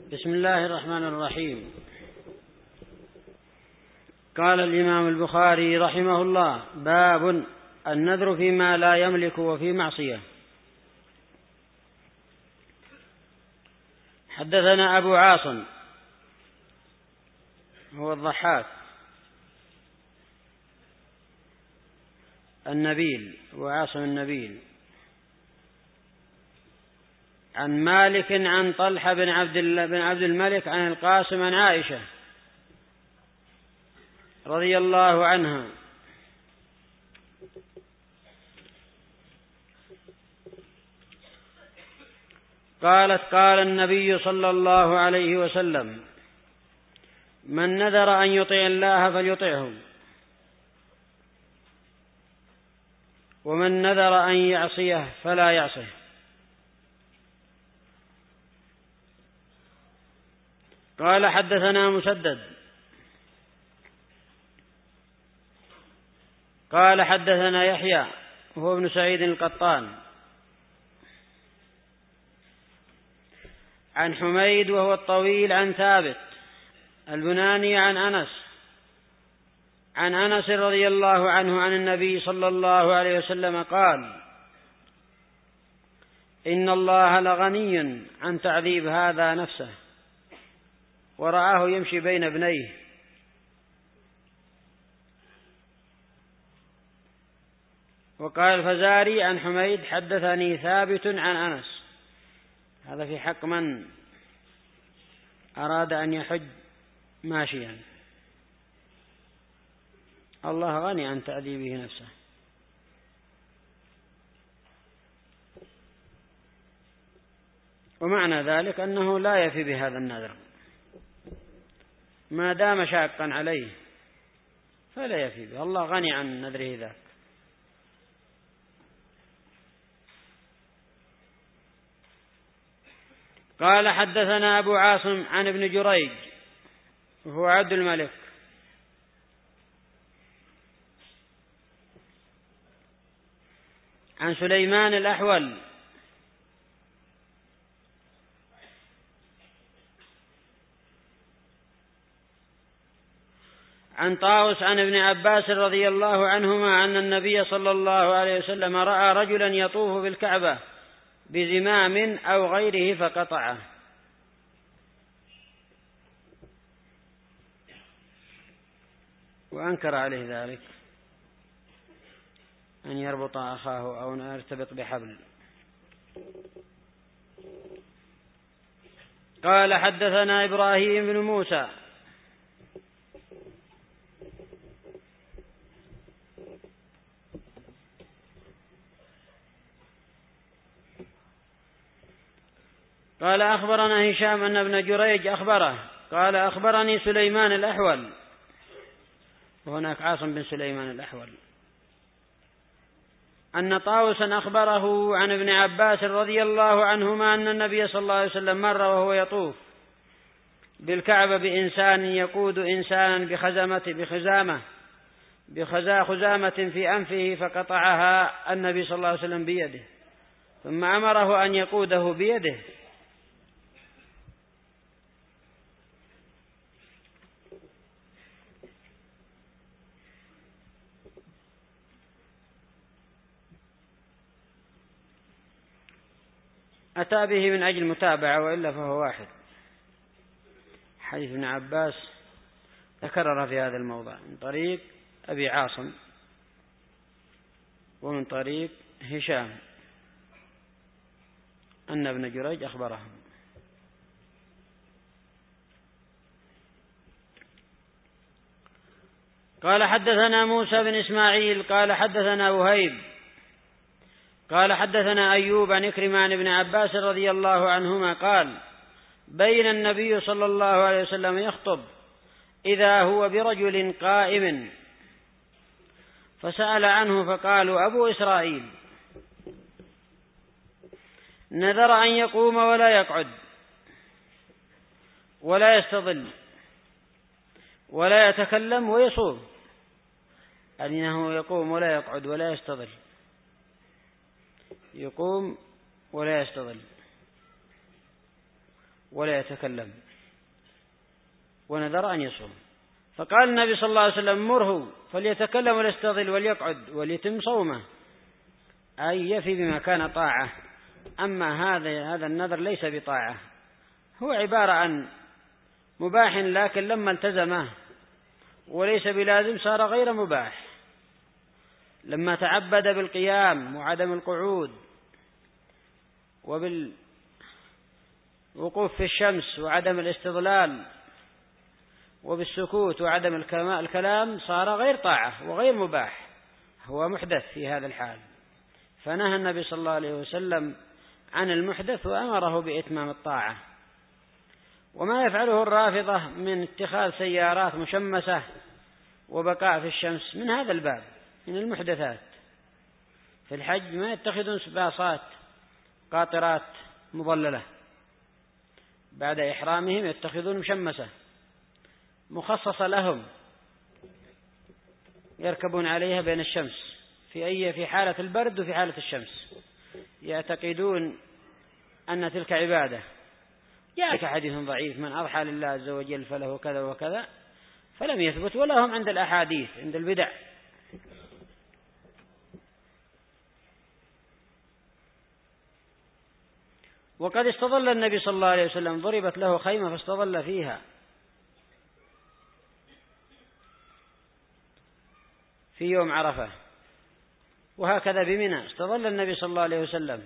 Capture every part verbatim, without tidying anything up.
بسم الله الرحمن الرحيم. قال الإمام البخاري رحمه الله: باب النذر فيما لا يملك وفي معصية. حدثنا أبو عاصم هو الضحاك النبيل وعاصم النبيل عن مالك عن طلحة بن عبد بن عبد الملك عن القاسم عن عائشة رضي الله عنها قالت: قال النبي صلى الله عليه وسلم: من نذر أن يطيع الله فليطعه، ومن نذر أن يعصيه فلا يعصه. قال: حدثنا مسدد قال: حدثنا يحيى وهو ابن سعيد القطان عن حميد وهو الطويل عن ثابت البناني عن أنس عن أنس رضي الله عنه عن النبي صلى الله عليه وسلم قال: إن الله لغني عن تعذيب هذا نفسه، ورآه يمشي بين ابنيه. وقال الفزاري عن حميد: حدثني ثابت عن أنس. هذا في حق من أراد أن يحج ماشيا. الله غني عن تعذيبه نفسه. ومعنى ذلك أنه لا يفي بهذا النذر ما دام شاقا عليه، فلا يفي به. الله غني عن نذره ذاك. قال: حدثنا أبو عاصم عن ابن جريج وهو عبد الملك عن سليمان الأحول عن طاووس عن ابن عباس رضي الله عنهما أن النبي صلى الله عليه وسلم رأى رجلا يطوف بالكعبة بزمام أو غيره فقطعه. وأنكر عليه ذلك أن يربط أخاه أو أن يرتبط بحبل. قال: حدثنا إبراهيم بن موسى قال: أخبرنا هشام أن ابن جريج أخبره قال: أخبرني سليمان الأحول، وهناك عاصم بن سليمان الأحول، أن طاووسا أخبره عن ابن عباس رضي الله عنهما أن النبي صلى الله عليه وسلم مر وهو يطوف بالكعبة بإنسان يقود إنسانا بخزامة بخزامة بخزا خزامة في أنفه فقطعها النبي صلى الله عليه وسلم بيده، ثم أمره أن يقوده بيده. أتى به من أجل متابعة، وإلا فهو واحد. حديث ابن عباس تكرر في هذا الموضع من طريق أبي عاصم ومن طريق هشام أن ابن جريج أخبره. قال: حدثنا موسى بن إسماعيل قال: حدثنا وهيب قال: حدثنا أيوب عن إكرمة عن ابن عباس رضي الله عنهما قال: بين النبي صلى الله عليه وسلم يخطب إذا هو برجل قائم، فسأل عنه فقالوا: أبو إسرائيل نذر أن يقوم ولا يقعد ولا يستظل ولا يتكلم ويصوم، أنه يقوم ولا يقعد ولا يستظل، يقوم ولا يستظل ولا يتكلم، ونذر أن يصوم. فقال النبي صلى الله عليه وسلم: مره فليتكلم وليستظل وليقعد وليتم صومه، أي يفي بما كان طاعة. أما هذا هذا النذر ليس بطاعة، هو عبارة عن مباح، لكن لما التزمه وليس بلازم صار غير مباح. لما تعبد بالقيام وعدم القعود وبالوقوف في الشمس وعدم الاستظلال وبالسكوت وعدم الكلام صار غير طاعة وغير مباح، هو محدث في هذا الحال. فنهى النبي صلى الله عليه وسلم عن المحدث وأمره بإتمام الطاعة. وما يفعله الرافضة من اتخاذ سيارات مشمسة وبقاء في الشمس من هذا الباب، من المحدثات. في الحج ما يتخذون باصات قاطرات مظللة، بعد إحرامهم يتخذون مشمسة مخصصة لهم يركبون عليها بين الشمس في أي في حالة البرد وفي حالة الشمس، يعتقدون أن تلك عبادة. جاء حديث ضعيف: من أضحى لله عز وجل فله كذا وكذا، فلم يثبت، ولا هم عند الأحاديث عند البدع. وقد استظل النبي صلى الله عليه وسلم، ضربت له خيمة فاستظل فيها في يوم عرفة، وهكذا بمنى استظل النبي صلى الله عليه وسلم.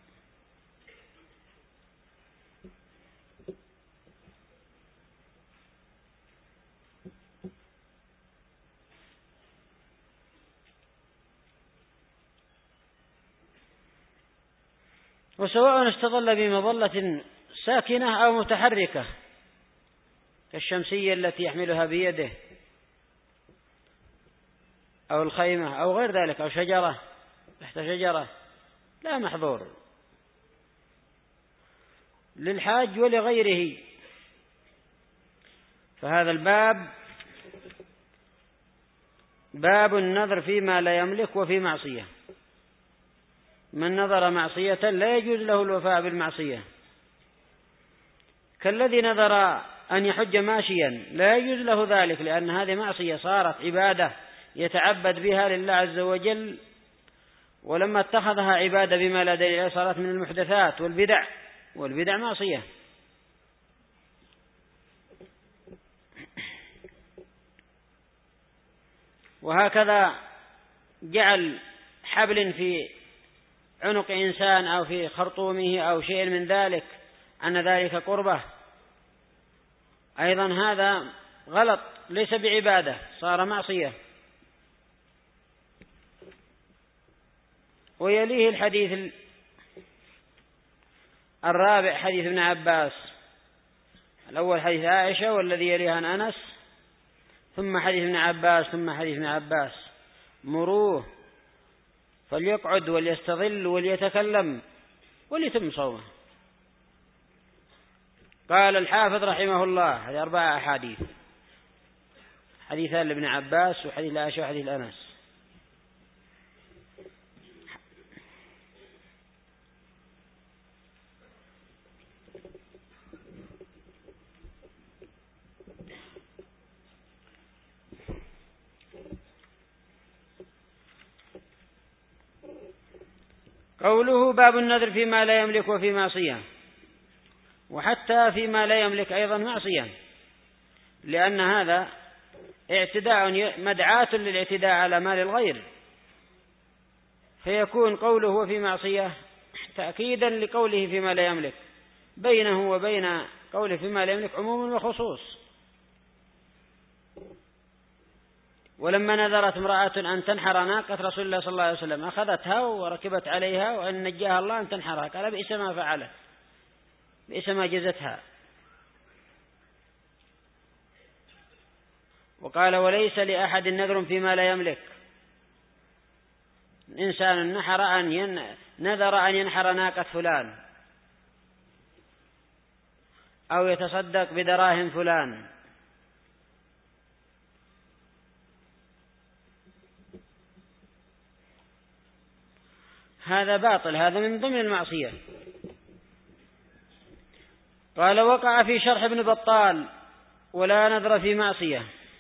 وسواء استظل بمظلة ساكنة أو متحركة كالشمسية التي يحملها بيده أو الخيمة أو غير ذلك، أو شجرة تحت شجرة، لا محظور للحاج ولغيره. فهذا الباب باب النذر فيما لا يملك وفي معصية. من نذر معصية لا يجوز له الوفاء بالمعصية، كالذي نذر أن يحج ماشيا لا يجوز له ذلك، لأن هذه معصية صارت عبادة يتعبد بها لله عز وجل، ولما اتخذها عبادة بما لا دليل صارت من المحدثات والبدع، والبدع معصية. وهكذا جعل حبل في عنق إنسان أو في خرطومه أو شيء من ذلك أن ذلك قربة، أيضا هذا غلط، ليس بعبادة، صار معصية. ويليه الحديث الرابع حديث ابن عباس، الأول حديث عائشة والذي يليه عن أنس، ثم حديث ابن عباس، ثم حديث ابن عباس: مروه فليقعد وليستظل وليتكلم وليتم صومه. قال الحافظ رحمه الله: هذه أربعة أحاديث، حديثان لابن عباس وحديث لعائشة وحديث أنس. قوله: باب النذر فيما لا يملك وفي معصية. وحتى فيما لا يملك أيضا معصية، لأن هذا اعتداء مدعاة للاعتداء على مال الغير، فيكون قوله وفي معصية تأكيدا لقوله فيما لا يملك، بينه وبين قوله فيما لا يملك عموم وخصوص. ولما نذرت امرأة أن تنحر ناقة رسول الله صلى الله عليه وسلم أخذتها وركبت عليها وأن نجاها الله أن تنحرها، قال: بئس ما فعلت، بئس ما جزتها. وقال: وليس لأحد نذر فيما لا يملك. إنسان نحر أن ين... نذر أن ينحر ناقة فلان أو يتصدق بدراهم فلان، هذا باطل، هذا من ضمن المعصية. قال وقع في شرح ابن بطال ولا نذر في معصية،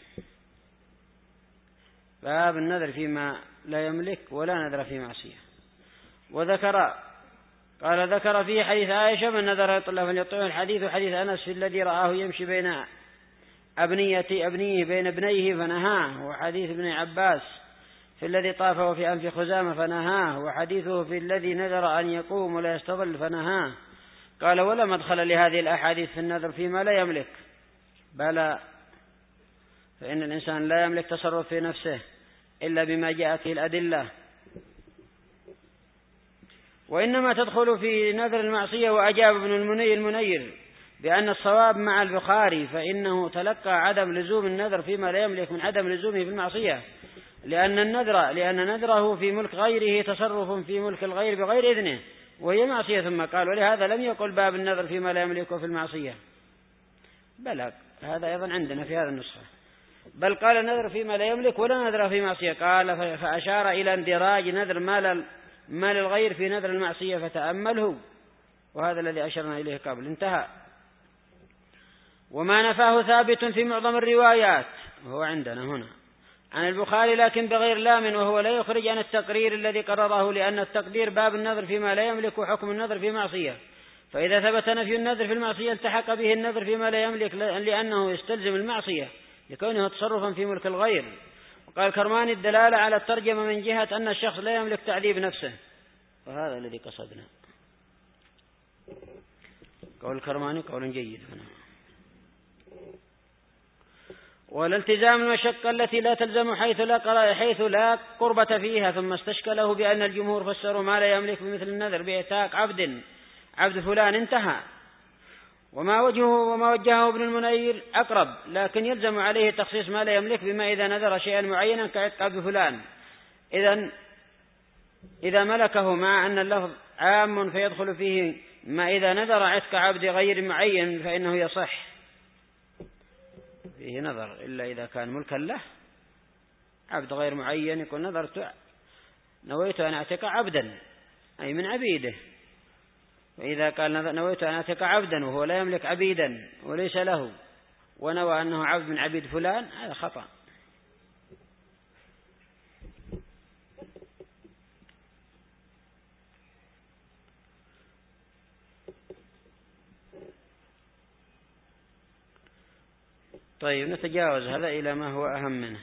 باب النذر فيما لا يملك ولا نذر في معصية. وذكر قال ذكر فيه حديث عائشة من نذر يطلع فليطعه، الحديث حديث أنس في الذي رآه يمشي بين أبنية أبنيه بين ابنيه فنهاه، وحديث ابن عباس في الذي طافه في أنف خزامة فنهاه، وحديثه في الذي نذر أن يقوم ولا يستظل فنهاه. قال ولا مدخل لهذه الأحاديث في النذر فيما لا يملك، بلى، فإن الإنسان لا يملك تصرف في نفسه إلا بما جاءت به الأدلة، وإنما تدخل في نذر المعصية. وأجاب ابن المنير بأن الصواب مع البخاري، فإنه تلقى عدم لزوم النذر فيما لا يملك من عدم لزومه في المعصية، لأن النذر لأن نذره في ملك غيره تصرف في ملك الغير بغير إذنه وهي معصية. ثم قال ولهذا لم يقل باب النذر فيما لا يملك في المعصية، بل هذا أيضا عندنا في هذا النسخة، بل قال النذر فيما لا يملك ولا نذر في معصية. قال فأشار إلى اندراج نذر مال مال الغير في نذر المعصية فتأمله، وهذا الذي أشرنا إليه قبل. انتهى. وما نفاه ثابت في معظم الروايات وهو عندنا هنا عن البخاري لكن بغير لام، وهو لا يخرج عن التقرير الذي قرره، لأن التقدير باب النذر فيما لا يملك وحكم النذر في معصية، فإذا ثبت نفي النذر في المعصية التحق به النذر فيما لا يملك، لأنه يستلزم المعصية لكونه تصرفا في ملك الغير. وقال كرماني الدلالة على الترجمة من جهة أن الشخص لا يملك تعذيب نفسه، وهذا الذي قصدنا. قول كرماني قول جيد هنا. والالتزام المشقة التي لا تلزم حيث لا حيث لا قربة فيها، ثم استشكله بأن الجمهور فسروا ما لا يملك بمثل النذر بإعتاق عبد عبد فلان، انتهى. وما وجهه وما وجهه ابن المنير أقرب، لكن يلزم عليه تخصيص ما لا يملك بما إذا نذر شيئا معينا كعتق عبد فلان، إذا إذا ملكه، مع أن اللفظ عام فيدخل فيه ما إذا نذر عتق عبد غير معين فإنه يصح فيه نذر، إلا إذا كان ملكا له عبد غير معين يكون نذرت نويت أن أعتق عبدا أي من عبيده، وإذا قال نويت أن أعتق عبدا وهو لا يملك عبيدا وليس له ونوى أنه عبد من عبيد فلان، هذا خطأ. طيب نتجاوز هذا إلى ما هو أهم منه.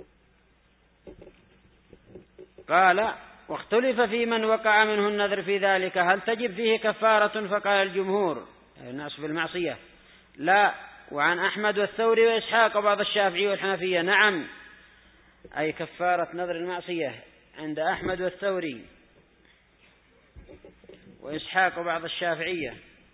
قال واختلف في من وقع منه النذر في ذلك هل تجب فيه كفارة، فقال الجمهور الناس بالمعصية لا، وعن أحمد والثوري وإسحاق وبعض الشافعي والحنفية نعم، أي كفارة نذر المعصية عند أحمد والثوري وإسحاق وبعض الشافعية.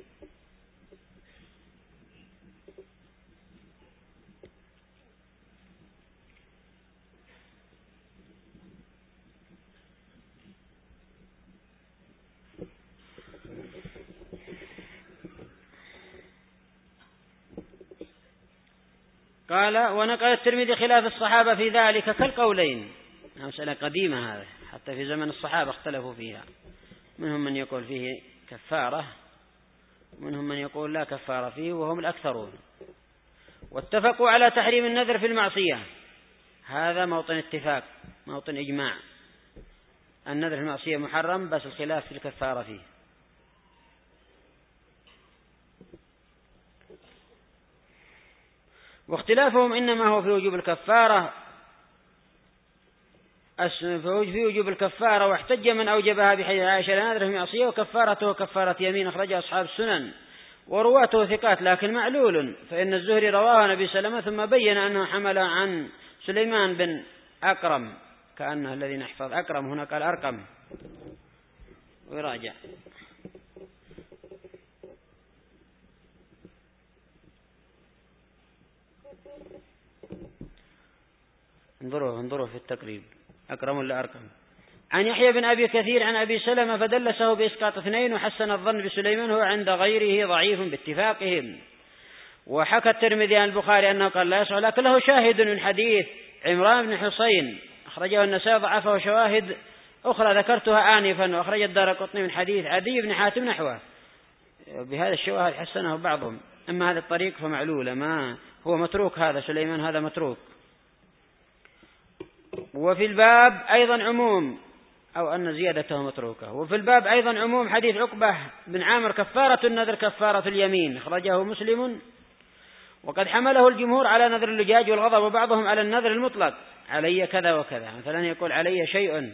قال ونقل الترمذي خلاف الصحابة في ذلك كالقولين، مسألة قديمة هذا، حتى في زمن الصحابة اختلفوا فيها، منهم من يقول فيه كفارة ومنهم من يقول لا كفارة فيه، وهم الأكثرون. واتفقوا على تحريم النذر في المعصية، هذا موطن اتفاق موطن إجماع، النذر في المعصية محرم، بس الخلاف في الكفارة فيه. واختلافهم إنما هو في وجوب الكفارة في وجوب الكفارة واحتج من أوجبها بحديث عائشة لا نذر في معصية وكفارته كفارة يمين، أخرجها أصحاب السنن ورواته ثقات لكن معلول، فإن الزهري رواه نبي سلمة ثم بين أنه حمل عن سليمان بن أكرم، كأنه الذي نحفظ أكرم هنا قال أرقم ويراجع. انظروا انظروا في التقريب أكرم ولا أرقم. عن يحيى بن أبي كثير عن أبي سلمة فدلسه بإسقاط اثنين، وحسن الظن بسليمان هو عند غيره ضعيف باتفاقهم. وحكى الترمذي عن البخاري أنه قال لا يصح، لكن له شاهد من حديث عمران بن حسين أخرجه النسائي ضعفه شواهد أخرى ذكرتها آنفا، وأخرج الدارقطني من حديث عدي بن حاتم نحوه. بهذا الشواهد حسنه بعضهم. أما هذا الطريق فمعلولة، ما هو متروك، هذا سليمان هذا متروك. وفي الباب أيضا عموم، أو أن زيادته متروكة. وفي الباب أيضا عموم حديث عقبة بن عامر كفارة النذر كفارة اليمين، أخرجه مسلم. وقد حمله الجمهور على نذر اللجاج والغضب، وبعضهم على النذر المطلق، علي كذا وكذا، مثلا يقول علي شيء،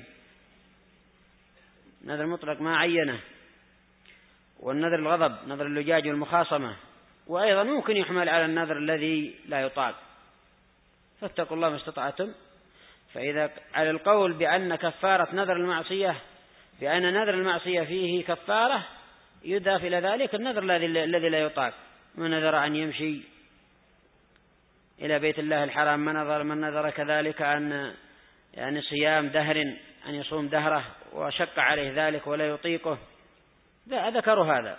نذر مطلق ما عينه. والنذر الغضب نذر اللجاج والمخاصمة. وأيضا ممكن يحمل على النذر الذي لا يطاق، فاتقوا الله ما استطعتم. فإذا على القول بأن كفارة نذر المعصية، بأن نذر المعصية فيه كفارة، يضاف إلى ذلك النذر الذي لا يطاق. من نذر أن يمشي إلى بيت الله الحرام، من نذر من نذر كذلك أن يعني صيام دهر، أن يصوم دهره وشق عليه ذلك ولا يطيقه، ذكروا هذا.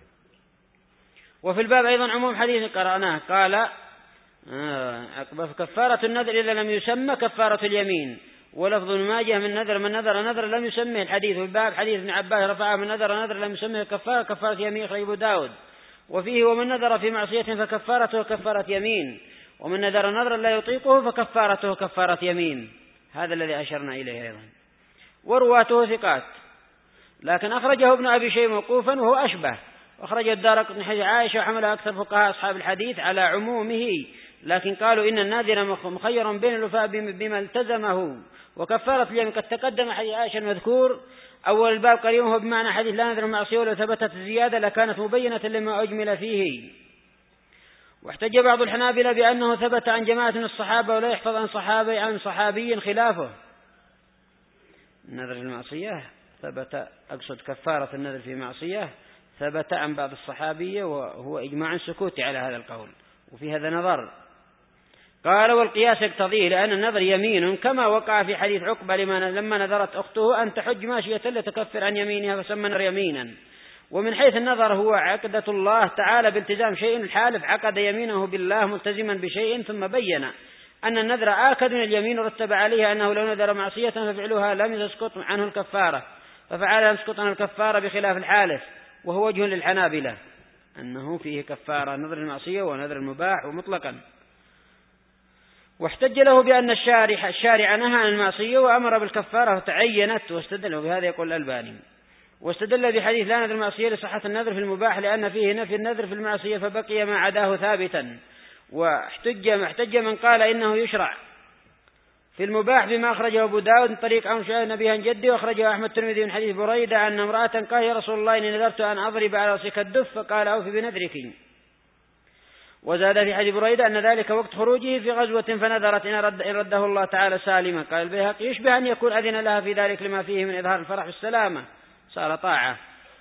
وفي الباب أيضا عموم حديث قرأناه، قال آه كفارة النذر إذا لم يسمى كفارة اليمين. ولفظ ماجه من نذر من نذر نذر لم يسمه الحديث. في الباب حديث ابن عباس رفعه من نذر نذر لم يسمه كفارة كفارة يمين، أخرجه أبو داود. وفيه ومن نذر في معصية فكفارته كفارة يمين، ومن نذر نذرا لا يطيقه فكفارته كفارة يمين. هذا الذي أشرنا إليه أيضا. ورواته ثقات، لكن أخرجه ابن أبي شيبة موقوفا وهو أشبه. وأخرجه الدارقطني حديث عائشة، وحمله أكثر فقهاء أصحاب الحديث على عمومه، لكن قالوا إن الناذر مخير بين الوفاء بما التزمه وكفارة اليمين. قد تقدم حديث عائشة المذكور أول الباب قريبه بمعنى حديث لا نذر المعصية، ولو ثبتت الزيادة لكانت مبينة لما أجمل فيه. واحتج بعض الحنابلة بأنه ثبت عن جماعة من الصحابة ولا يحفظ عن صحابي عن صحابي خلافه. النذر المعصية ثبت، أقصد كفارة النذر في معصية ثبت عن بعض الصحابية، وهو إجماع سكوتي على هذا القول، وفي هذا نظر. قال والقياس يقتضيه، لأن النذر يمين كما وقع في حديث عقبة لما نذرت أخته أن تحج ماشية لتكفر عن يمينها فسمى النذر يمينا. ومن حيث النظر هو عقدة الله تعالى بالتزام شيء، الحالف عقد يمينه بالله ملتزما بشيء، ثم بين أن النذر آكد من اليمين، ورتب عليه أنه لو نذر معصية ففعلها لم يسقط عنه الكفارة، ففعل لم يسقط عنه الكفارة بخلاف الحالف، وهو وجه للحنابلة أنه فيه كفارة نذر المعصية ونذر المباح ومطلقا. واحتج له بأن الشارع الشارع نهى عن المعصية وأمر بالكفارة فتعينت، واستدل بهذا يقول الألباني. واستدل بحديث لا نذر المعصية لصحة النذر في المباح، لأن فيه نفي النذر في المعصية فبقي ما عداه ثابتا. واحتج احتج من قال إنه يشرع في المباح بما أخرجه أبو داود من طريق عن شعيب نبيها جدي، وأخرجه أحمد الترمذي من حديث بريدة أن امرأة قال يا رسول الله إني نذرت أن أضرب على رأسك الدف، فقال أوفي بنذرك. وزاد في حديث بريدة أن ذلك وقت خروجه في غزوة فنذرت إن, رد إن رده الله تعالى سالما. قال البيهقي يشبه أن يكون أذن لها في ذلك لما فيه من إظهار الفرح بالسلامة، صار طاعة.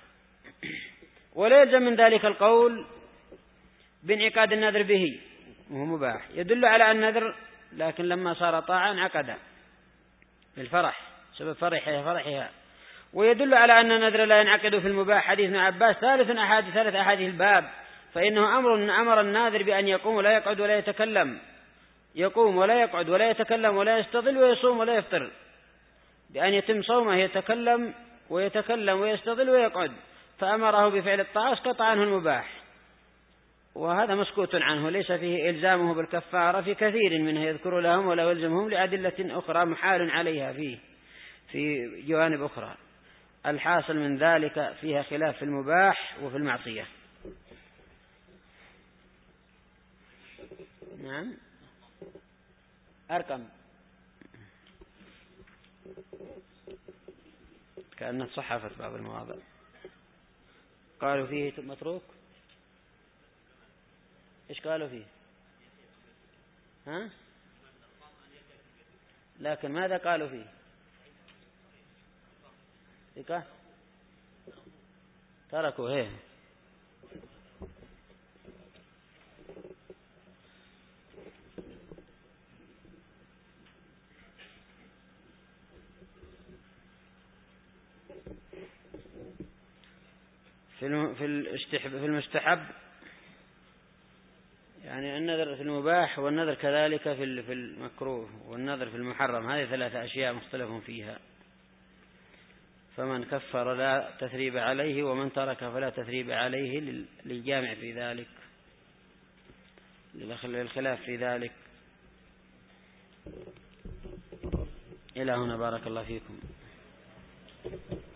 ولا يلزم من ذلك القول بانعقاد النذر به، وهو مباح يدل على النذر، لكن لما صار طاعة انعقد بالفرح سبب فرحها فرحها. ويدل على أن النذر لا ينعقد في المباح حديث ابن عباس ثالث أحاديث ثالث أحاديث الباب، فإنه أمر أمر الناذر بأن يقوم ولا يقعد ولا يتكلم، يقوم ولا يقعد ولا يتكلم ولا يستظل ويصوم ولا يفطر، بأن يتم صومه يتكلم ويتكلم ويستظل ويقعد، فأمره بفعل الطاعة اسقط عنه المباح، وهذا مسكوت عنه، ليس فيه إلزامه بالكفارة في كثير منه يذكر لهم ولا يلزمهم لأدلة أخرى محال عليها فيه في جوانب أخرى. الحاصل من ذلك فيها خلاف في المباح وفي المعصية. نعم أرقم كأنها صحفت بعض المواضع قالوا فيه متروك. إيش قالوا فيه؟ ها؟ لكن ماذا قالوا فيه؟ ثقة تركوا هيه. في في المستحب يعني النذر في المباح، والنذر كذلك في في المكروه، والنذر في المحرم، هذه ثلاثة أشياء مختلف فيها. فمن كفر لا تثريب عليه، ومن ترك فلا تثريب عليه، للجامع في ذلك، للخلاف في ذلك. إلى هنا بارك الله فيكم.